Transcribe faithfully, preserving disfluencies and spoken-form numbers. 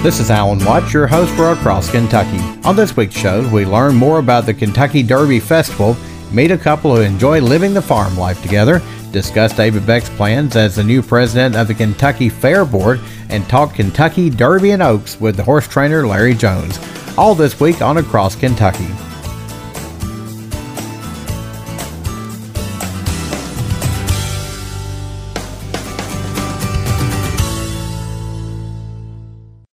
This is Alan Watts, your host for Across Kentucky. On this week's show, we learn more about the Kentucky Derby Festival, meet a couple who enjoy living the farm life together, discuss David Beck's plans as the new president of the Kentucky Fair Board, and talk Kentucky Derby and Oaks with the horse trainer Larry Jones. All this week on Across Kentucky.